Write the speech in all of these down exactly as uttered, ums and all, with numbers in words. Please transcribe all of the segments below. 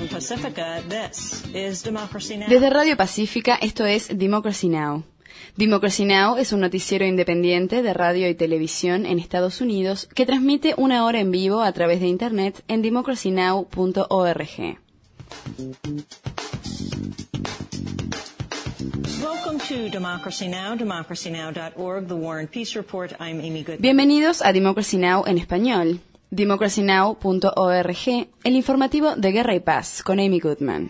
Desde Radio Pacífica, esto es Democracy Now! Democracy Now! Es un noticiero independiente de radio y televisión en Estados Unidos que transmite una hora en vivo a través de Internet en democracy now punto org. Bienvenidos a Democracy Now! En español. democracy now punto org, el informativo de Guerra y Paz, con Amy Goodman.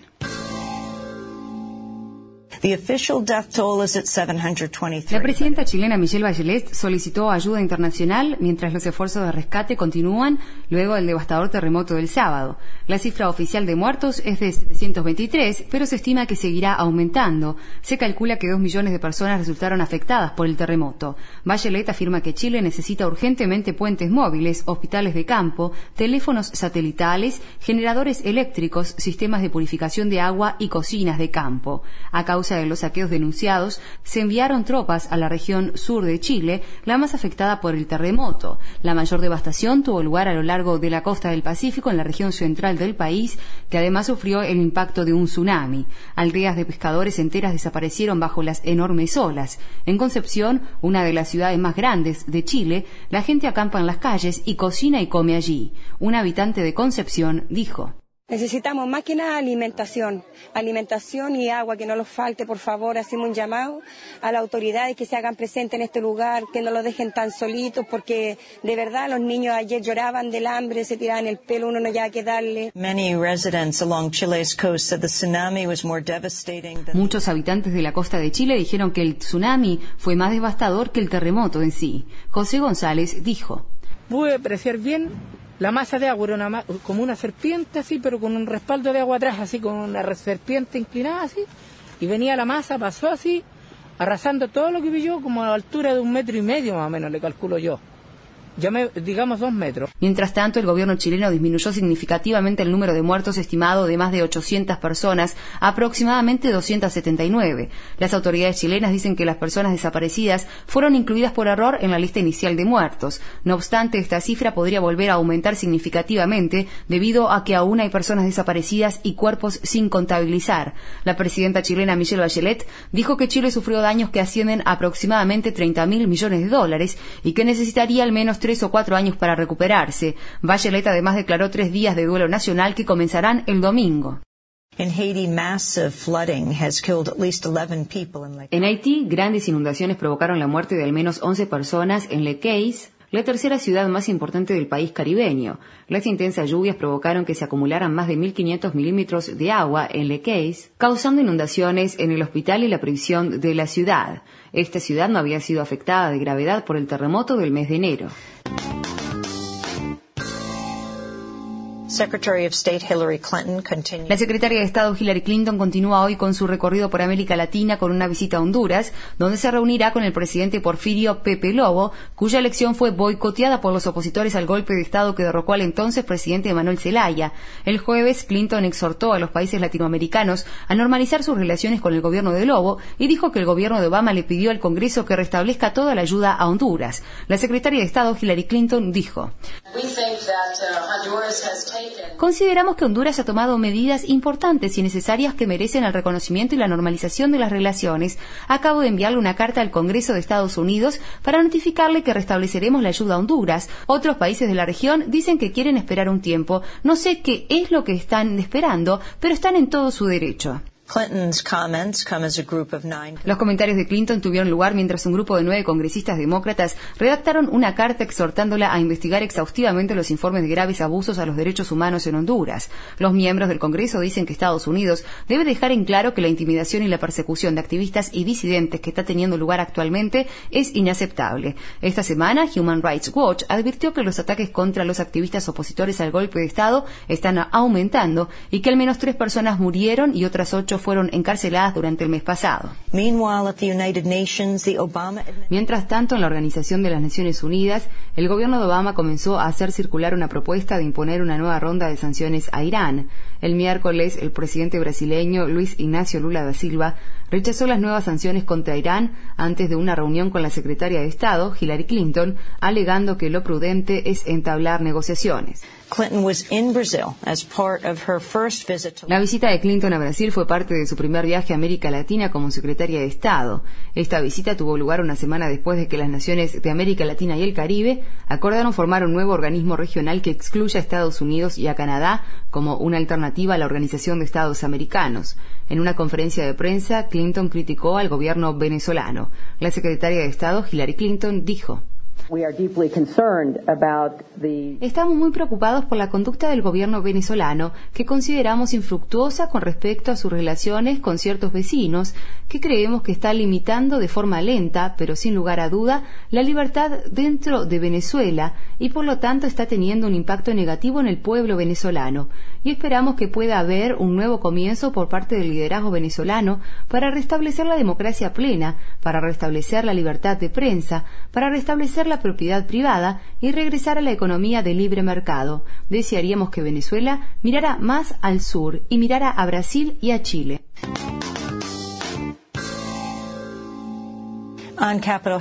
La presidenta chilena Michelle Bachelet solicitó ayuda internacional mientras los esfuerzos de rescate continúan luego del devastador terremoto del sábado. La cifra oficial de muertos es de setecientos veintitrés, pero se estima que seguirá aumentando. Se calcula que dos millones de personas resultaron afectadas por el terremoto. Bachelet afirma que Chile necesita urgentemente puentes móviles, hospitales de campo, teléfonos satelitales, generadores eléctricos, sistemas de purificación de agua y cocinas de campo. A causa de los saqueos denunciados, se enviaron tropas a la región sur de Chile, la más afectada por el terremoto. La mayor devastación tuvo lugar a lo largo de la costa del Pacífico, en la región central del país, que además sufrió el impacto de un tsunami. Aldeas de pescadores enteras desaparecieron bajo las enormes olas. En Concepción, una de las ciudades más grandes de Chile, la gente acampa en las calles y cocina y come allí. Un habitante de Concepción dijo: necesitamos más que nada alimentación, alimentación y agua, que no nos falte, por favor. Hacemos un llamado a las autoridades que se hagan presentes en este lugar, que no lo dejen tan solitos, porque de verdad los niños ayer lloraban del hambre, se tiraban el pelo, uno no había que darle. Muchos habitantes de la costa de Chile dijeron que el tsunami fue más devastador que el terremoto en sí. José González dijo: pude apreciar bien la masa de agua, era una, como una serpiente así, pero con un respaldo de agua atrás, así, con una serpiente inclinada así, y venía la masa, pasó así, arrasando todo lo que vi yo, como a la altura de un metro y medio más o menos, le calculo yo. Ya me, digamos dos metros. Mientras tanto, el gobierno chileno disminuyó significativamente el número de muertos estimado de más de ochocientas personas a aproximadamente doscientas setenta y nueve. Las autoridades chilenas dicen que las personas desaparecidas fueron incluidas por error en la lista inicial de muertos. No obstante, esta cifra podría volver a aumentar significativamente debido a que aún hay personas desaparecidas y cuerpos sin contabilizar. La presidenta chilena Michelle Bachelet dijo que Chile sufrió daños que ascienden a aproximadamente treinta mil millones de dólares y que necesitaría al menos tres o cuatro años para recuperarse. Bachelet además declaró tres días de duelo nacional que comenzarán el domingo. En Haití, grandes inundaciones provocaron la muerte de al menos once personas en Les Cayes, la tercera ciudad más importante del país caribeño. Las intensas lluvias provocaron que se acumularan más de mil quinientos milímetros de agua en Les Cayes, causando inundaciones en el hospital y la prisión de la ciudad. Esta ciudad no había sido afectada de gravedad por el terremoto del mes de enero. La secretaria de Estado Hillary Clinton continúa hoy con su recorrido por América Latina con una visita a Honduras, donde se reunirá con el presidente Porfirio Pepe Lobo, cuya elección fue boicoteada por los opositores al golpe de Estado que derrocó al entonces presidente Manuel Zelaya. El jueves, Clinton exhortó a los países latinoamericanos a normalizar sus relaciones con el gobierno de Lobo y dijo que el gobierno de Obama le pidió al Congreso que restablezca toda la ayuda a Honduras. La secretaria de Estado Hillary Clinton dijo: consideramos que Honduras ha tomado medidas importantes y necesarias que merecen el reconocimiento y la normalización de las relaciones. Acabo de enviarle una carta al Congreso de Estados Unidos para notificarle que restableceremos la ayuda a Honduras. Otros países de la región dicen que quieren esperar un tiempo. No sé qué es lo que están esperando, pero están en todo su derecho. Los comentarios de Clinton tuvieron lugar mientras un grupo de nueve congresistas demócratas redactaron una carta exhortándola a investigar exhaustivamente los informes de graves abusos a los derechos humanos en Honduras. Los miembros del Congreso dicen que Estados Unidos debe dejar en claro que la intimidación y la persecución de activistas y disidentes que está teniendo lugar actualmente es inaceptable. Esta semana, Human Rights Watch advirtió que los ataques contra los activistas opositores al golpe de Estado están aumentando y que al menos tres personas murieron y otras ocho fueron encarceladas durante el mes pasado. Mientras tanto, en la Organización de las Naciones Unidas, el gobierno de Obama comenzó a hacer circular una propuesta de imponer una nueva ronda de sanciones a Irán. El miércoles, el presidente brasileño Luis Ignacio Lula da Silva rechazó las nuevas sanciones contra Irán antes de una reunión con la secretaria de Estado, Hillary Clinton, alegando que lo prudente es entablar negociaciones. La visita de Clinton a Brasil fue parte de su primer viaje a América Latina como secretaria de Estado. Esta visita tuvo lugar una semana después de que las naciones de América Latina y el Caribe acordaron formar un nuevo organismo regional que excluya a Estados Unidos y a Canadá como una alternativa a la Organización de Estados Americanos. En una conferencia de prensa, Clinton criticó al gobierno venezolano. La secretaria de Estado, Hillary Clinton, dijo: Estamos muy preocupados por la conducta del gobierno venezolano, que consideramos infructuosa con respecto a sus relaciones con ciertos vecinos, que creemos que está limitando de forma lenta, pero sin lugar a duda, la libertad dentro de Venezuela y por lo tanto está teniendo un impacto negativo en el pueblo venezolano. Y esperamos que pueda haber un nuevo comienzo por parte del liderazgo venezolano para restablecer la democracia plena, para restablecer la libertad de prensa, para restablecer la propiedad privada y regresar a la economía de libre mercado. Desearíamos que Venezuela mirara más al sur y mirara a Brasil y a Chile. En Capitol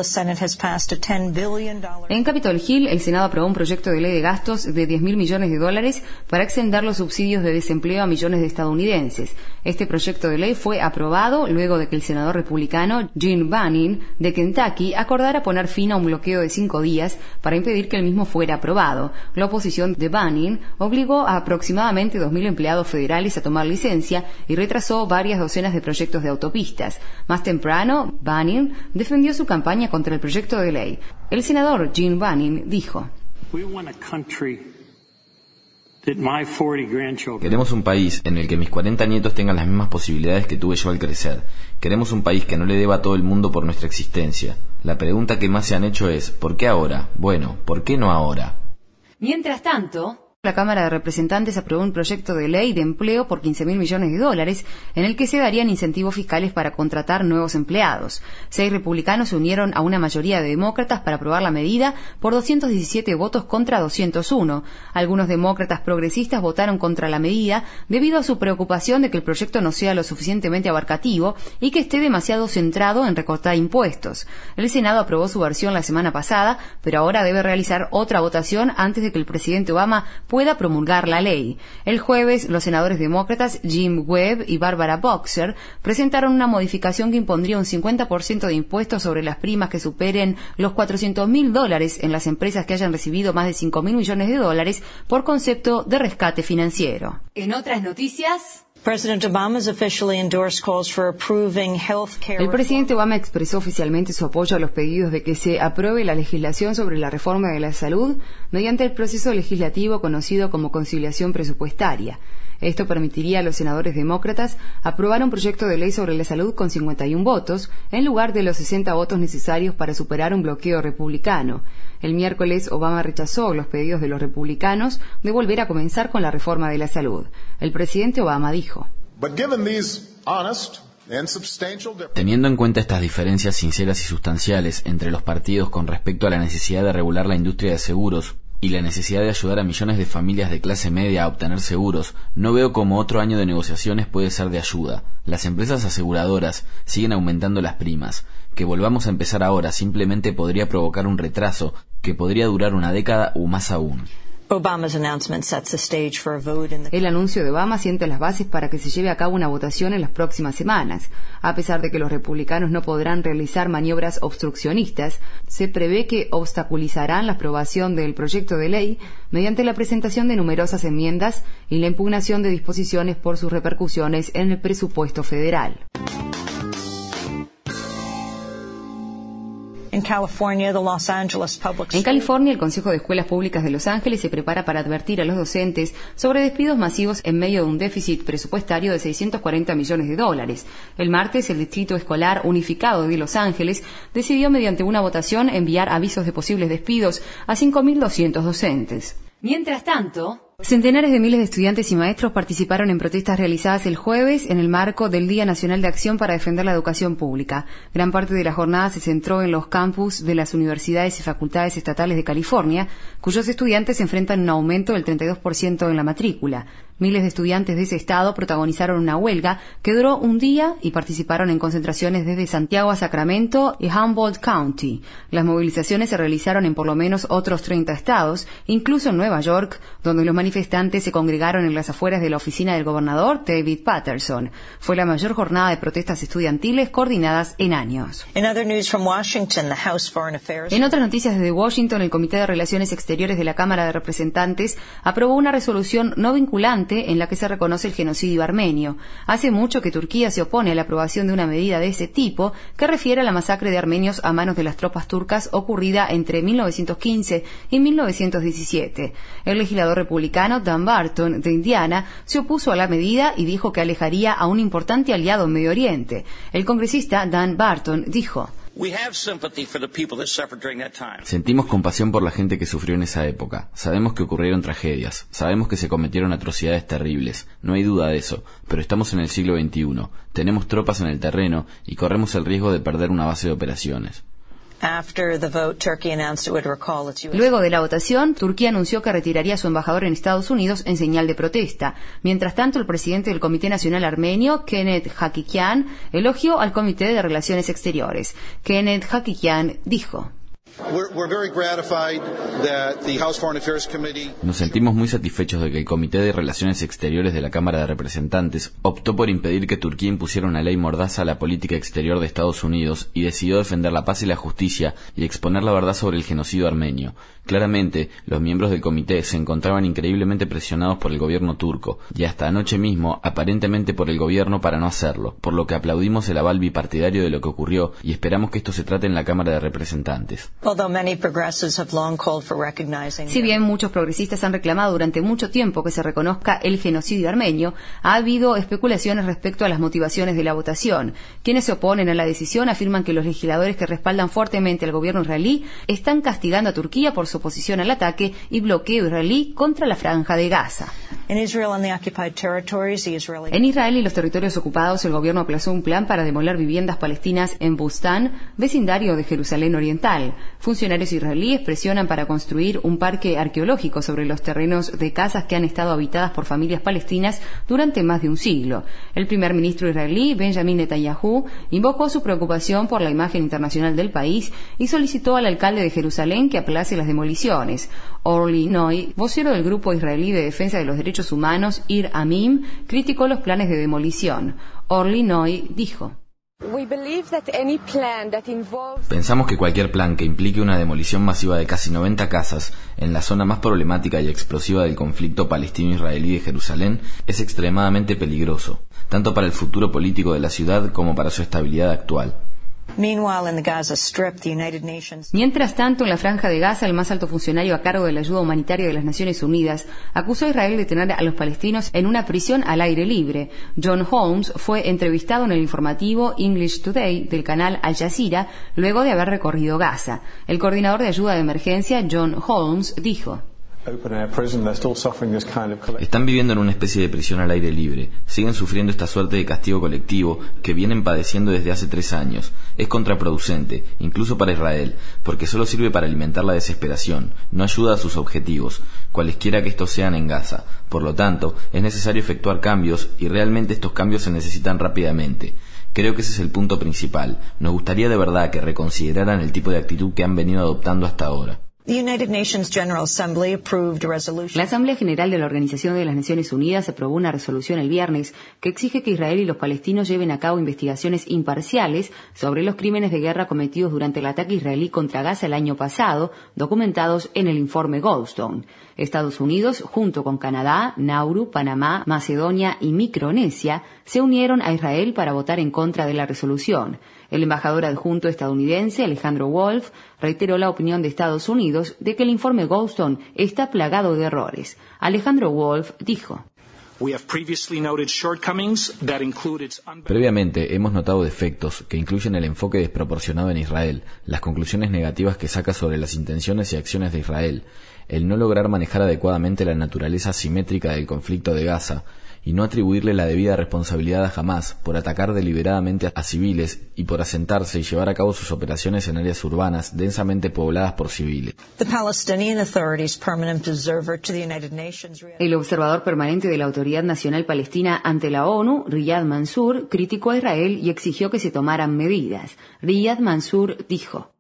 Hill, el Senado aprobó un proyecto de ley de gastos de diez mil millones de dólares para extender los subsidios de desempleo a millones de estadounidenses. Este proyecto de ley fue aprobado luego de que el senador republicano Jim Bunning de Kentucky acordara poner fin a un bloqueo de cinco días para impedir que el mismo fuera aprobado. La oposición de Bunning obligó a aproximadamente dos mil empleados federales a tomar licencia y retrasó varias docenas de proyectos de autopistas. Más temprano, Bunning defendió su campaña contra el proyecto de ley. El senador Jim Bunning dijo: Queremos un país en el que mis cuarenta nietos tengan las mismas posibilidades que tuve yo al crecer. Queremos un país que no le deba a todo el mundo por nuestra existencia. La pregunta que más se han hecho es ¿por qué ahora? Bueno, ¿por qué no ahora? Mientras tanto, la Cámara de Representantes aprobó un proyecto de ley de empleo por quince mil millones de dólares en el que se darían incentivos fiscales para contratar nuevos empleados. Seis republicanos se unieron a una mayoría de demócratas para aprobar la medida por doscientos diecisiete votos contra doscientos uno. Algunos demócratas progresistas votaron contra la medida debido a su preocupación de que el proyecto no sea lo suficientemente abarcativo y que esté demasiado centrado en recortar impuestos. El Senado aprobó su versión la semana pasada, pero ahora debe realizar otra votación antes de que el presidente Obama pueda promulgar la ley. El jueves, los senadores demócratas Jim Webb y Barbara Boxer presentaron una modificación que impondría un cincuenta por ciento de impuestos sobre las primas que superen los cuatrocientos mil dólares en las empresas que hayan recibido más de cinco mil millones de dólares por concepto de rescate financiero. En otras noticias, el presidente Obama expresó oficialmente su apoyo a los pedidos de que se apruebe la legislación sobre la reforma de la salud mediante el proceso legislativo conocido como conciliación presupuestaria. Esto permitiría a los senadores demócratas aprobar un proyecto de ley sobre la salud con cincuenta y uno votos, en lugar de los sesenta votos necesarios para superar un bloqueo republicano. El miércoles, Obama rechazó los pedidos de los republicanos de volver a comenzar con la reforma de la salud. El presidente Obama dijo: Teniendo en cuenta estas diferencias sinceras y sustanciales entre los partidos con respecto a la necesidad de regular la industria de seguros y la necesidad de ayudar a millones de familias de clase media a obtener seguros, no veo cómo otro año de negociaciones puede ser de ayuda. Las empresas aseguradoras siguen aumentando las primas. Que volvamos a empezar ahora simplemente podría provocar un retraso que podría durar una década o más aún. El anuncio de Obama sienta las bases para que se lleve a cabo una votación en las próximas semanas. A pesar de que los republicanos no podrán realizar maniobras obstruccionistas, se prevé que obstaculizarán la aprobación del proyecto de ley mediante la presentación de numerosas enmiendas y la impugnación de disposiciones por sus repercusiones en el presupuesto federal. En California, el Consejo de Escuelas Públicas de Los Ángeles se prepara para advertir a los docentes sobre despidos masivos en medio de un déficit presupuestario de seiscientos cuarenta millones de dólares. El martes, el Distrito Escolar Unificado de Los Ángeles decidió mediante una votación enviar avisos de posibles despidos a cinco mil doscientos docentes. Mientras tanto, Centenares de miles de estudiantes y maestros participaron en protestas realizadas el jueves en el marco del Día Nacional de Acción para Defender la Educación Pública. Gran parte de la jornada se centró en los campus de las universidades y facultades estatales de California, cuyos estudiantes enfrentan un aumento del treinta y dos por ciento en la matrícula. Miles de estudiantes de ese estado protagonizaron una huelga que duró un día y participaron en concentraciones desde Santiago a Sacramento y Humboldt County. Las movilizaciones se realizaron en por lo menos otros treinta estados, incluso en Nueva York, donde los manifestantes se congregaron en las afueras de la oficina del gobernador David Paterson. Fue la mayor jornada de protestas estudiantiles coordinadas en años. En otras noticias desde Washington, el Comité de Relaciones Exteriores de la Cámara de Representantes aprobó una resolución no vinculante en la que se reconoce el genocidio armenio. Hace mucho que Turquía se opone a la aprobación de una medida de ese tipo que refiere a la masacre de armenios a manos de las tropas turcas ocurrida entre mil novecientos quince y mil novecientos diecisiete. El legislador republicano Dan Barton, de Indiana, se opuso a la medida y dijo que alejaría a un importante aliado en Medio Oriente. El congresista Dan Barton dijo: Sentimos compasión por la gente que sufrió en esa época. Sabemos que ocurrieron tragedias. Sabemos que se cometieron atrocidades terribles. No hay duda de eso. Pero estamos en el siglo veintiuno. Tenemos tropas en el terreno y corremos el riesgo de perder una base de operaciones. Luego de la votación, Turquía anunció que retiraría a su embajador en Estados Unidos en señal de protesta. Mientras tanto, el presidente del Comité Nacional Armenio, Kenneth Hakikian, elogió al Comité de Relaciones Exteriores. Kenneth Hakikian dijo: Nos sentimos muy satisfechos de que el Comité de Relaciones Exteriores de la Cámara de Representantes optó por impedir que Turquía impusiera una ley mordaza a la política exterior de Estados Unidos y decidió defender la paz y la justicia y exponer la verdad sobre el genocidio armenio. Claramente, los miembros del comité se encontraban increíblemente presionados por el gobierno turco y hasta anoche mismo, aparentemente por el gobierno para no hacerlo, por lo que aplaudimos el aval bipartidario de lo que ocurrió y esperamos que esto se trate en la Cámara de Representantes. Si bien muchos progresistas han reclamado durante mucho tiempo que se reconozca el genocidio armenio, ha habido especulaciones respecto a las motivaciones de la votación. Quienes se oponen a la decisión afirman que los legisladores que respaldan fuertemente al gobierno israelí están castigando a Turquía por su oposición al ataque y bloqueo israelí contra la Franja de Gaza. En Israel y los territorios ocupados, el gobierno aplazó un plan para demoler viviendas palestinas en Bustán, vecindario de Jerusalén Oriental. Funcionarios israelíes presionan para construir un parque arqueológico sobre los terrenos de casas que han estado habitadas por familias palestinas durante más de un siglo. El primer ministro israelí, Benjamin Netanyahu, invocó su preocupación por la imagen internacional del país y solicitó al alcalde de Jerusalén que aplace las demoliciones. Orly Noy, vocero del grupo israelí de defensa de los derechos humanos Ir Amim, criticó los planes de demolición. Orly Noy dijo: Pensamos que cualquier plan que implique una demolición masiva de casi noventa casas en la zona más problemática y explosiva del conflicto palestino-israelí de Jerusalén es extremadamente peligroso, tanto para el futuro político de la ciudad como para su estabilidad actual. Mientras tanto, en la Franja de Gaza, el más alto funcionario a cargo de la ayuda humanitaria de las Naciones Unidas acusó a Israel de tener a los palestinos en una prisión al aire libre. John Holmes fue entrevistado en el informativo English Today del canal Al Jazeera luego de haber recorrido Gaza. El coordinador de ayuda de emergencia, John Holmes, dijo: Están viviendo en una especie de prisión al aire libre. Siguen sufriendo esta suerte de castigo colectivo que vienen padeciendo desde hace tres años. Es contraproducente, incluso para Israel, porque solo sirve para alimentar la desesperación, no ayuda a sus objetivos, cualesquiera que estos sean en Gaza. Por lo tanto, es necesario efectuar cambios y realmente estos cambios se necesitan rápidamente. Creo que ese es el punto principal. Nos gustaría de verdad que reconsideraran el tipo de actitud que han venido adoptando hasta ahora. La Asamblea General de la Organización de las Naciones Unidas aprobó una resolución el viernes que exige que Israel y los palestinos lleven a cabo investigaciones imparciales sobre los crímenes de guerra cometidos durante el ataque israelí contra Gaza el año pasado, documentados en el informe Goldstone. Estados Unidos, junto con Canadá, Nauru, Panamá, Macedonia y Micronesia, se unieron a Israel para votar en contra de la resolución. El embajador adjunto estadounidense, Alejandro Wolf, reiteró la opinión de Estados Unidos de que el informe Goldstone está plagado de errores. Alejandro Wolf dijo: Previamente hemos notado defectos que incluyen el enfoque desproporcionado en Israel, las conclusiones negativas que saca sobre las intenciones y acciones de Israel, el no lograr manejar adecuadamente la naturaleza asimétrica del conflicto de Gaza, y no atribuirle la debida responsabilidad a Hamás por atacar deliberadamente a civiles y por asentarse y llevar a cabo sus operaciones en áreas urbanas densamente pobladas por civiles. El observador permanente de la Autoridad Nacional Palestina ante la ONU, Riyad Mansour, criticó a Israel y exigió que se tomaran medidas. Riyad Mansour dijo: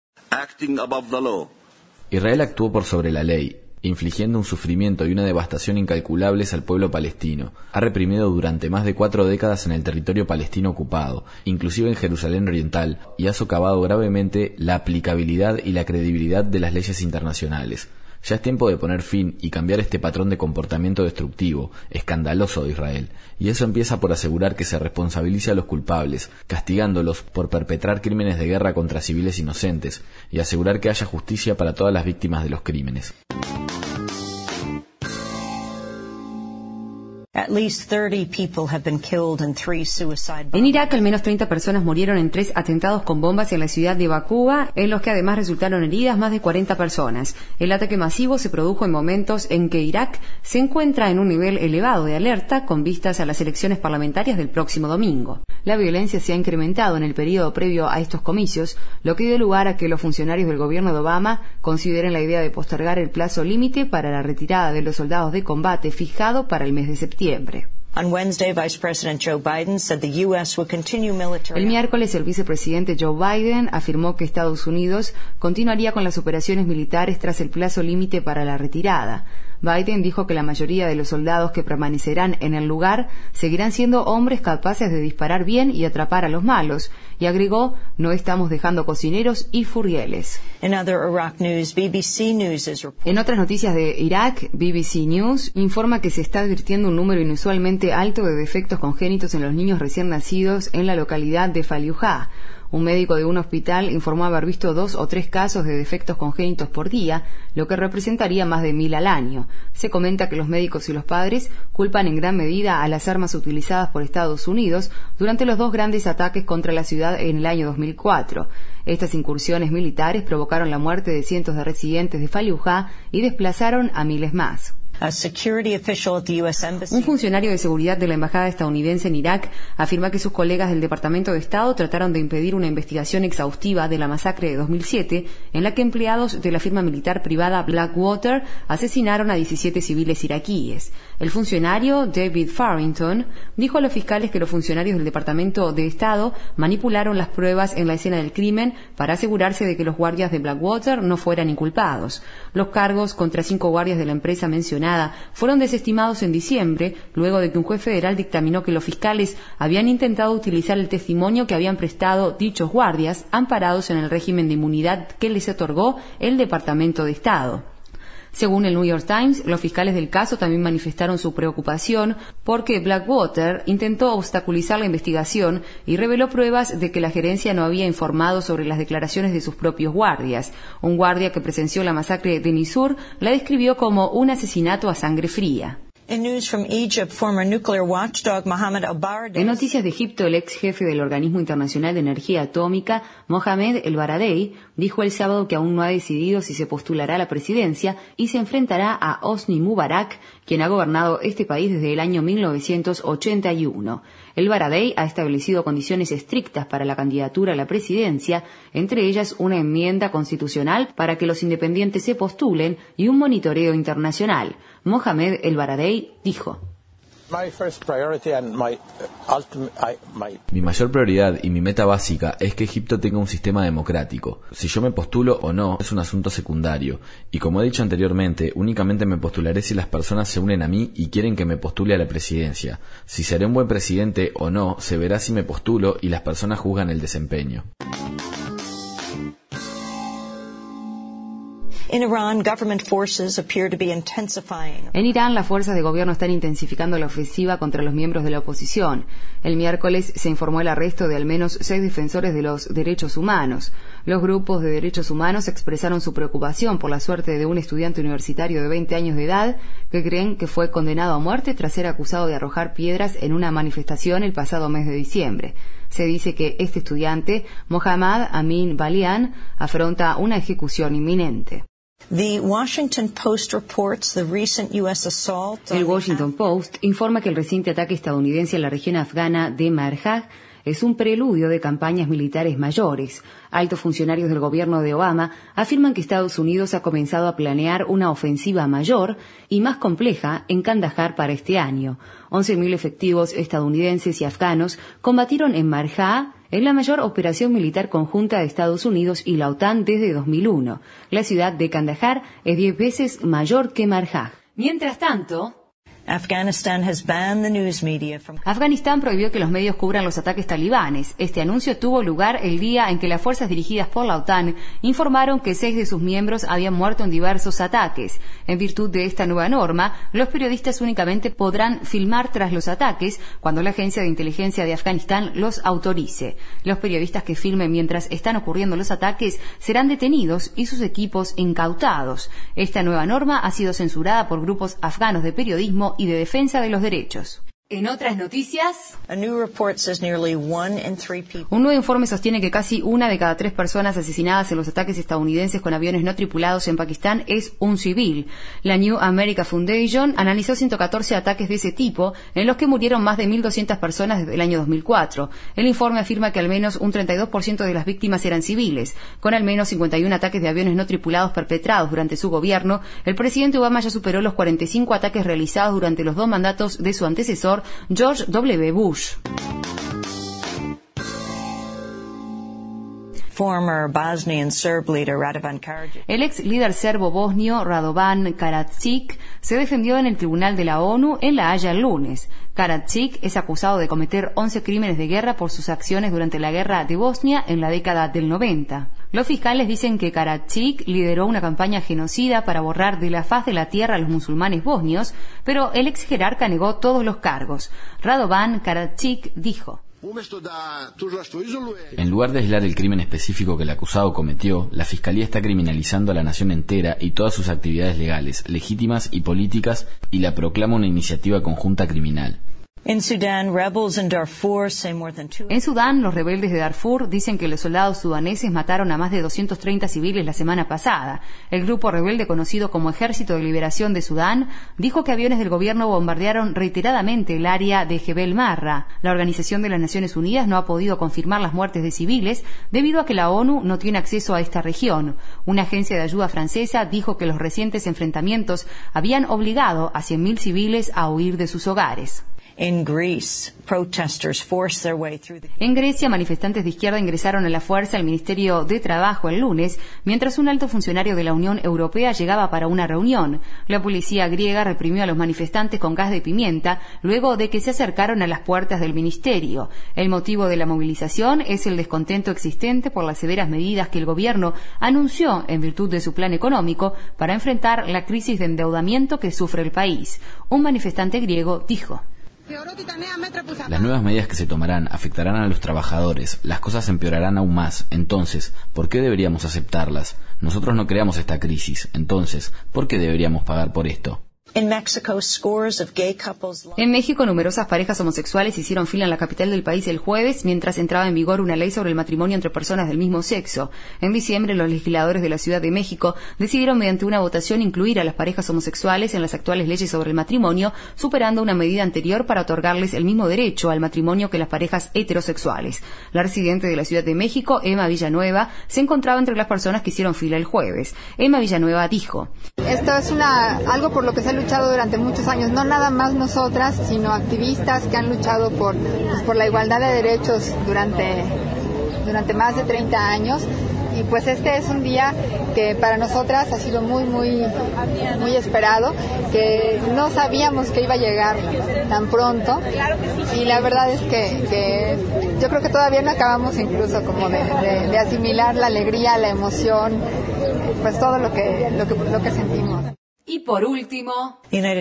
Israel actuó por sobre la ley, infligiendo un sufrimiento y una devastación incalculables al pueblo palestino. Ha reprimido durante más de cuatro décadas en el territorio palestino ocupado, inclusive en Jerusalén Oriental, y ha socavado gravemente la aplicabilidad y la credibilidad de las leyes internacionales. Ya es tiempo de poner fin y cambiar este patrón de comportamiento destructivo, escandaloso de Israel, y eso empieza por asegurar que se responsabilice a los culpables, castigándolos por perpetrar crímenes de guerra contra civiles inocentes, y asegurar que haya justicia para todas las víctimas de los crímenes. En Irak, al menos treinta personas murieron en tres atentados con bombas en la ciudad de Bakuba, en los que además resultaron heridas más de cuarenta personas. El ataque masivo se produjo en momentos en que Irak se encuentra en un nivel elevado de alerta con vistas a las elecciones parlamentarias del próximo domingo. La violencia se ha incrementado en el periodo previo a estos comicios, lo que dio lugar a que los funcionarios del gobierno de Obama consideren la idea de postergar el plazo límite para la retirada de los soldados de combate fijado para el mes de septiembre. El miércoles, el vicepresidente Joe Biden afirmó que Estados Unidos continuaría con las operaciones militares tras el plazo límite para la retirada. Biden dijo que la mayoría de los soldados que permanecerán en el lugar seguirán siendo hombres capaces de disparar bien y atrapar a los malos, y agregó: no estamos dejando cocineros y furrieles. En otras noticias de Irak, B B C News informa que se está advirtiendo un número inusualmente alto de defectos congénitos en los niños recién nacidos en la localidad de Fallujah. Un médico de un hospital informó haber visto dos o tres casos de defectos congénitos por día, lo que representaría más de mil al año. Se comenta que los médicos y los padres culpan en gran medida a las armas utilizadas por Estados Unidos durante los dos grandes ataques contra la ciudad en el año dos mil cuatro. Estas incursiones militares provocaron la muerte de cientos de residentes de Fallujah y desplazaron a miles más. Un funcionario de seguridad de la embajada estadounidense en Irak afirma que sus colegas del Departamento de Estado trataron de impedir una investigación exhaustiva de la masacre de dos mil siete, en la que empleados de la firma militar privada Blackwater asesinaron a diecisiete civiles iraquíes. El funcionario David Farrington dijo a los fiscales que los funcionarios del Departamento de Estado manipularon las pruebas en la escena del crimen para asegurarse de que los guardias de Blackwater no fueran inculpados. Los cargos contra cinco guardias de la empresa mencionada fueron desestimados en diciembre, luego de que un juez federal dictaminó que los fiscales habían intentado utilizar el testimonio que habían prestado dichos guardias, amparados en el régimen de inmunidad que les otorgó el Departamento de Estado. Según el New York Times, los fiscales del caso también manifestaron su preocupación porque Blackwater intentó obstaculizar la investigación y reveló pruebas de que la gerencia no había informado sobre las declaraciones de sus propios guardias. Un guardia que presenció la masacre de Nisur la describió como un asesinato a sangre fría. En noticias de Egipto, el ex jefe del Organismo Internacional de Energía Atómica, Mohamed El Baradei, dijo el sábado que aún no ha decidido si se postulará a la presidencia y se enfrentará a Hosni Mubarak, quien ha gobernado este país desde el año mil novecientos ochenta y uno. El Baradei ha establecido condiciones estrictas para la candidatura a la presidencia, entre ellas una enmienda constitucional para que los independientes se postulen y un monitoreo internacional. Mohamed El Baradei dijo: Mi mayor prioridad y mi meta básica es que Egipto tenga un sistema democrático. Si yo me postulo o no es un asunto secundario, y como he dicho anteriormente, únicamente me postularé si las personas se unen a mí y quieren que me postule a la presidencia. Si seré un buen presidente o no, se verá si me postulo y las personas juzgan el desempeño. En Irán, las fuerzas de gobierno están intensificando la ofensiva contra los miembros de la oposición. El miércoles se informó el arresto de al menos seis defensores de los derechos humanos. Los grupos de derechos humanos expresaron su preocupación por la suerte de un estudiante universitario de veinte años de edad que creen que fue condenado a muerte tras ser acusado de arrojar piedras en una manifestación el pasado mes de diciembre. Se dice que este estudiante, Mohammad Amin Balian, afronta una ejecución inminente. The Washington Post reports the recent U S assault. El Washington Post informa que el reciente ataque estadounidense en la región afgana de Marjah es un preludio de campañas militares mayores. Altos funcionarios del gobierno de Obama afirman que Estados Unidos ha comenzado a planear una ofensiva mayor y más compleja en Kandahar para este año. once mil efectivos estadounidenses y afganos combatieron en Marjah, en la mayor operación militar conjunta de Estados Unidos y la OTAN desde dos mil uno. La ciudad de Kandahar es diez veces mayor que Marjah. Mientras tanto, Afghanistan has banned the news media from... Afganistán prohibió que los medios cubran los ataques talibanes. Este anuncio tuvo lugar el día en que las fuerzas dirigidas por la OTAN informaron que seis de sus miembros habían muerto en diversos ataques. En virtud de esta nueva norma, los periodistas únicamente podrán filmar tras los ataques cuando la agencia de inteligencia de Afganistán los autorice. Los periodistas que filmen mientras están ocurriendo los ataques serán detenidos y sus equipos incautados. Esta nueva norma ha sido censurada por grupos afganos de periodismo y de defensa de los derechos. En otras noticias, un nuevo informe sostiene que casi una de cada tres personas asesinadas en los ataques estadounidenses con aviones no tripulados en Pakistán es un civil. La New America Foundation analizó ciento catorce ataques de ese tipo, en los que murieron más de mil doscientas personas desde el año dos mil cuatro. El informe afirma que al menos un treinta y dos por ciento de las víctimas eran civiles. Con al menos cincuenta y uno ataques de aviones no tripulados perpetrados durante su gobierno, el presidente Obama ya superó los cuarenta y cinco ataques realizados durante los dos mandatos de su antecesor, George W. Bush. El ex líder serbo bosnio Radovan Karadzic se defendió en el Tribunal de la ONU en La Haya el lunes. Karadzic es acusado de cometer once crímenes de guerra por sus acciones durante la guerra de Bosnia en la década del noventa. Los fiscales dicen que Karadzic lideró una campaña genocida para borrar de la faz de la tierra a los musulmanes bosnios, pero el ex jerarca negó todos los cargos. Radovan Karadzic dijo: en lugar de aislar el crimen específico que el acusado cometió, la Fiscalía está criminalizando a la nación entera y todas sus actividades legales, legítimas y políticas, y la proclama una iniciativa conjunta criminal. En Sudán, rebels in Darfur say more than two... En Sudán, los rebeldes de Darfur dicen que los soldados sudaneses mataron a más de doscientos treinta civiles la semana pasada. El grupo rebelde conocido como Ejército de Liberación de Sudán dijo que aviones del gobierno bombardearon reiteradamente el área de Jebel Marra. La Organización de las Naciones Unidas no ha podido confirmar las muertes de civiles debido a que la ONU no tiene acceso a esta región. Una agencia de ayuda francesa dijo que los recientes enfrentamientos habían obligado a cien mil civiles a huir de sus hogares. En Grecia, manifestantes de izquierda ingresaron a la fuerza al Ministerio de Trabajo el lunes, mientras un alto funcionario de la Unión Europea llegaba para una reunión. La policía griega reprimió a los manifestantes con gas de pimienta luego de que se acercaron a las puertas del ministerio. El motivo de la movilización es el descontento existente por las severas medidas que el gobierno anunció en virtud de su plan económico para enfrentar la crisis de endeudamiento que sufre el país. Un manifestante griego dijo: las nuevas medidas que se tomarán afectarán a los trabajadores, las cosas empeorarán aún más. Entonces, ¿por qué deberíamos aceptarlas? Nosotros no creamos esta crisis. Entonces, ¿por qué deberíamos pagar por esto? En México, scores of gay couples... En México, numerosas parejas homosexuales hicieron fila en la capital del país el jueves mientras entraba en vigor una ley sobre el matrimonio entre personas del mismo sexo. En diciembre, los legisladores de la Ciudad de México decidieron mediante una votación incluir a las parejas homosexuales en las actuales leyes sobre el matrimonio, superando una medida anterior para otorgarles el mismo derecho al matrimonio que las parejas heterosexuales. La residente de la Ciudad de México, Emma Villanueva, se encontraba entre las personas que hicieron fila el jueves. Emma Villanueva dijo: esto es una algo por lo que se ha luchado durante muchos años, no nada más nosotras, sino activistas que han luchado por, pues, por la igualdad de derechos durante, durante más de treinta años. y pues este es un día que para nosotras ha sido muy, muy, muy esperado, que no sabíamos que iba a llegar tan pronto, y la verdad es que, que yo creo que todavía no acabamos incluso como de, de, de asimilar la alegría, la emoción, pues todo lo que, lo que, lo que sentimos. Y por último,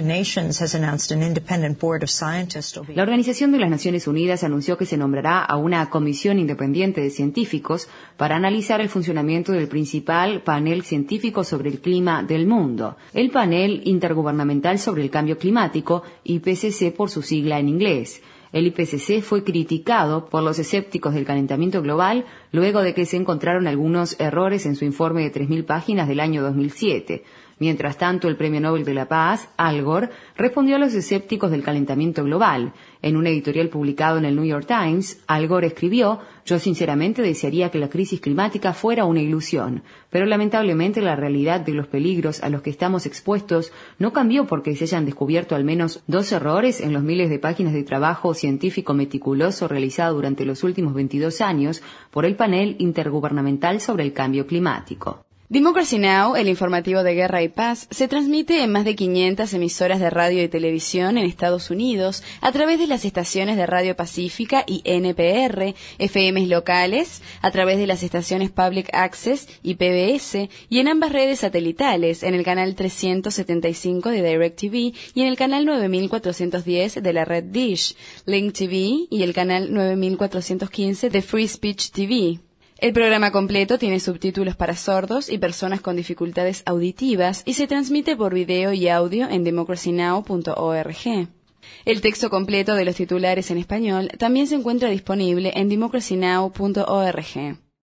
la Organización de las Naciones Unidas anunció que se nombrará a una comisión independiente de científicos para analizar el funcionamiento del principal panel científico sobre el clima del mundo, el Panel Intergubernamental sobre el Cambio Climático, I P C C por su sigla en inglés. El I P C C fue criticado por los escépticos del calentamiento global luego de que se encontraron algunos errores en su informe de tres mil páginas del año dos mil siete. Mientras tanto, el Premio Nobel de la Paz, Al Gore, respondió a los escépticos del calentamiento global. En un editorial publicado en el New York Times, Al Gore escribió: «Yo sinceramente desearía que la crisis climática fuera una ilusión, pero lamentablemente la realidad de los peligros a los que estamos expuestos no cambió porque se hayan descubierto al menos dos errores en los miles de páginas de trabajo científico meticuloso realizado durante los últimos veintidós años por el Panel Intergubernamental sobre el Cambio Climático». Democracy Now!, el informativo de guerra y paz, se transmite en más de quinientas emisoras de radio y televisión en Estados Unidos a través de las estaciones de Radio Pacífica y N P R, F Ms locales, a través de las estaciones Public Access y P B S, y en ambas redes satelitales, en el canal trescientos setenta y cinco de DirecTV y en el canal nueve mil cuatrocientos diez de la red Dish, Link T V y el canal nueve mil cuatrocientos quince de Free Speech T V. El programa completo tiene subtítulos para sordos y personas con dificultades auditivas y se transmite por video y audio en democracy now punto org. El texto completo de los titulares en español también se encuentra disponible en democracy now punto org.